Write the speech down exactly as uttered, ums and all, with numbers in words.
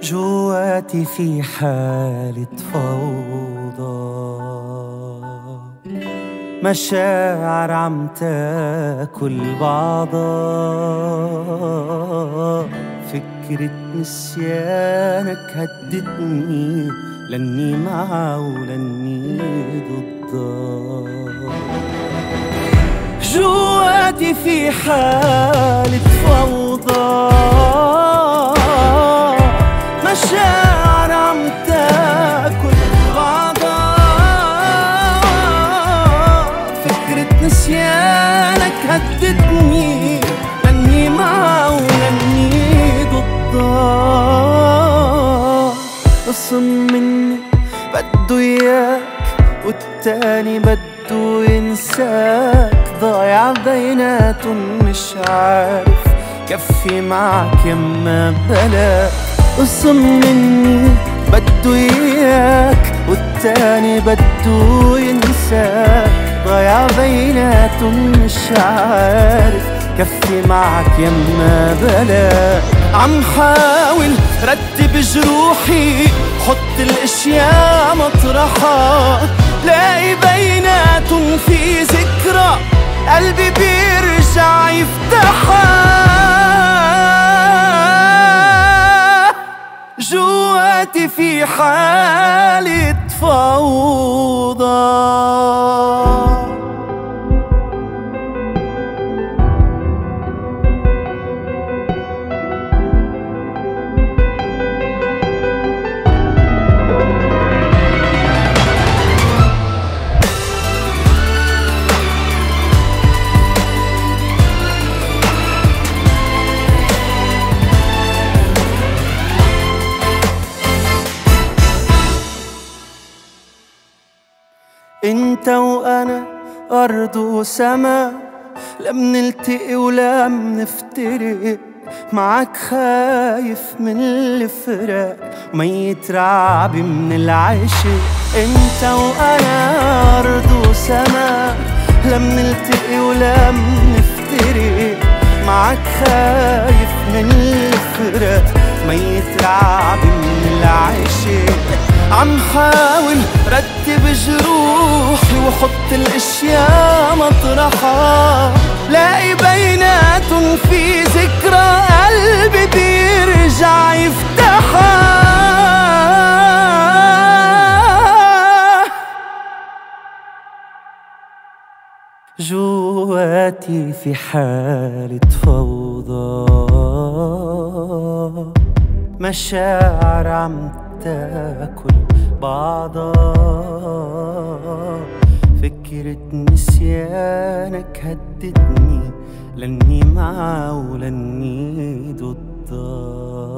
جواتي في حالة فوضى، مشاعر عم تاكل بعضها. فكرة نسيانك هدتني، لاني معها ولاني ضدها. جواتي في حالة فوضى، مشاعر عم تاكل بعضها. فكرة نسيانك هدتني، لاني معها ولاني ضدها. قسم مني بده اياك والتاني بده ينساك، ضايع بيناتهم مش عارف كفي معك يما بلاك. قسم مني بده اياك والتاني بده ينساك، ضايع بيناتهم مش عارف كفي معك يما بلاك. عم حاول رتب جروحي، حط الاشياء مطرحها، لاقي بيناتهم في ذكرى قلبي بيرجع يفتحها. جواتي في حالة فوضى. انت وانا ارض وسما، لا منلتقي ولا منفترق. معك خايف من الفراق، ميت رعبي من العشق. انت وانا ارض وسما، لا منلتقي ولا منفترق. معك خايف من الفراق، ميت رعبي من العشق. عم حاول رتب جروحي وحط الاشياء مطرحها، لاقي بيناتهم في ذكرى قلبي بيرجع يفتحها. جواتي في حالة فوضى، مشاعر عم تاكل بعضها. فكرة نسيانك هدتني، لاني معها ولاني ضدها.